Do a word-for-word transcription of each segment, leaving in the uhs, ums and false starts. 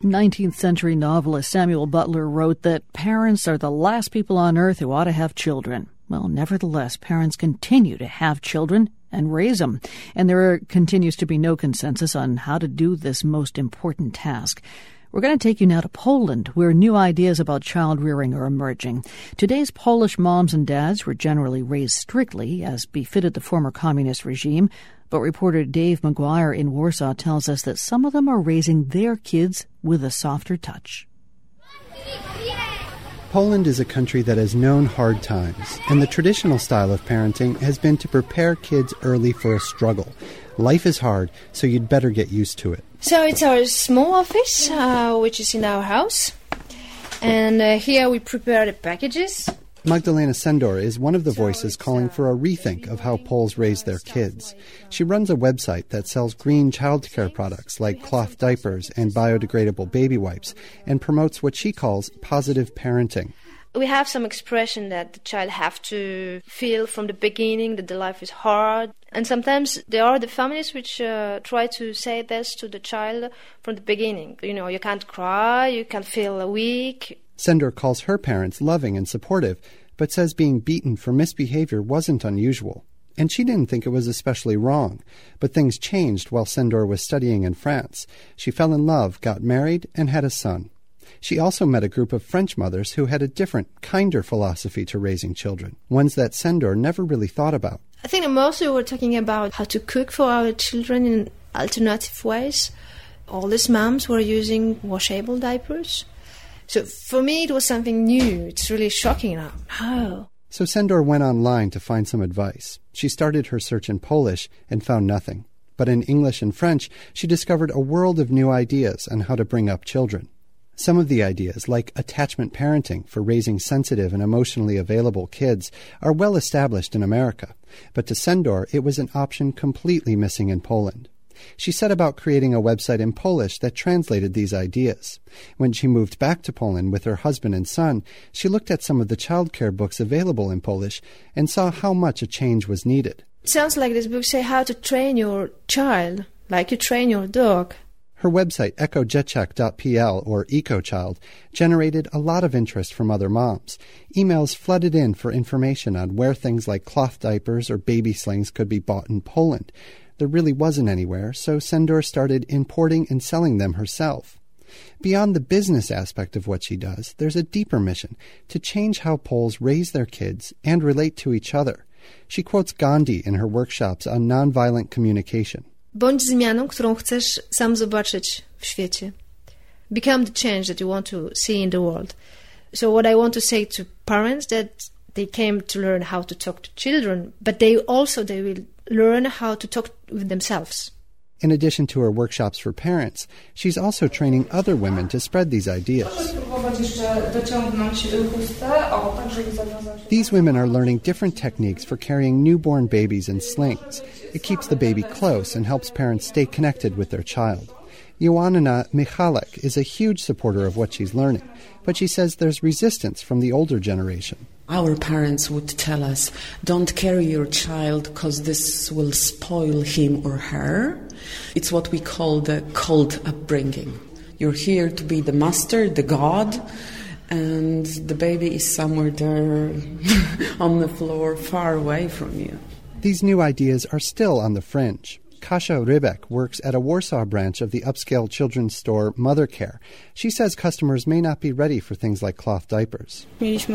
nineteenth century novelist Samuel Butler wrote that parents are the last people on earth who ought to have children. Well, nevertheless, parents continue to have children and raise them, and there continues to be no consensus on how to do this most important task. We're going to take you now to Poland, where new ideas about child rearing are emerging. Today's Polish moms and dads were generally raised strictly, as befitted the former communist regime, but reporter Dave McGuire in Warsaw tells us that some of them are raising their kids with a softer touch. Poland is a country that has known hard times, and the traditional style of parenting has been to prepare kids early for a struggle. Life is hard, so you'd better get used to it. So it's our small office, uh, which is in our house, and uh, here we prepare the packages. Magdalena Sendor is one of the voices calling for a rethink of how Poles raise their kids. She runs a website that sells green childcare products like cloth diapers and biodegradable baby wipes and promotes what she calls positive parenting. We have some expression that the child have to feel from the beginning that the life is hard. And sometimes there are the families which uh, try to say this to the child from the beginning. You know, you can't cry, you can feel weak. Sendor calls her parents loving and supportive, but says being beaten for misbehavior wasn't unusual. And she didn't think it was especially wrong. But things changed while Sendor was studying in France. She fell in love, got married, and had a son. She also met a group of French mothers who had a different, kinder philosophy to raising children, ones that Sendor never really thought about. I think mostly we're talking about how to cook for our children in alternative ways. All these moms were using washable diapers. So for me, it was something new. It's really shocking now. Oh. So Sendor went online to find some advice. She started her search in Polish and found nothing. But in English and French, she discovered a world of new ideas on how to bring up children. Some of the ideas, like attachment parenting for raising sensitive and emotionally available kids, are well established in America. But to Sendor, it was an option completely missing in Poland. She set about creating a website in Polish that translated these ideas. When she moved back to Poland with her husband and son, she looked at some of the childcare books available in Polish and saw how much a change was needed. It sounds like this book say how to train your child, like you train your dog. Her website, ekodzieciak dot p l, or EcoChild, generated a lot of interest from other moms. Emails flooded in for information on where things like cloth diapers or baby slings could be bought in Poland. There really wasn't anywhere, so Sendor started importing and selling them herself. Beyond the business aspect of what she does, there's a deeper mission, to change how Poles raise their kids and relate to each other. She quotes Gandhi in her workshops on nonviolent communication. Bądź zmianą, którą chcesz sam zobaczyć w świecie. Become the change that you want to see in the world. So what I want to say to parents, that they came to learn how to talk to children, but they also they will learn how to talk with themselves. In addition to her workshops for parents, she's also training other women to spread these ideas. These women are learning different techniques for carrying newborn babies in slings. It keeps the baby close and helps parents stay connected with their child. Joanna Michalek is a huge supporter of what she's learning, but she says there's resistance from the older generation. Our parents would tell us, don't carry your child because this will spoil him or her. It's what we call the cold upbringing. You're here to be the master, the god, and the baby is somewhere there on the floor far away from you. These new ideas are still on the fringe. Kasia Rybek works at a Warsaw branch of the upscale children's store Mother Care. She says customers may not be ready for things like cloth diapers. We used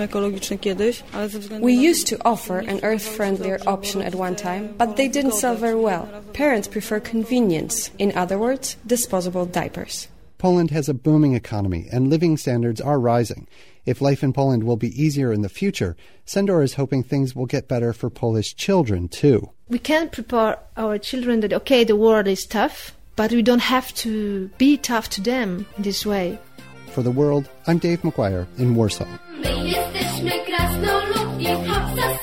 to offer an earth-friendlier option at one time, but they didn't sell very well. Parents prefer convenience. In other words, disposable diapers. Poland has a booming economy, and living standards are rising. If life in Poland will be easier in the future, Sendor is hoping things will get better for Polish children, too. We can prepare our children that, okay, the world is tough, but we don't have to be tough to them in this way. For The World, I'm Dave McGuire in Warsaw. My jesteśmy krasnoludni, hop,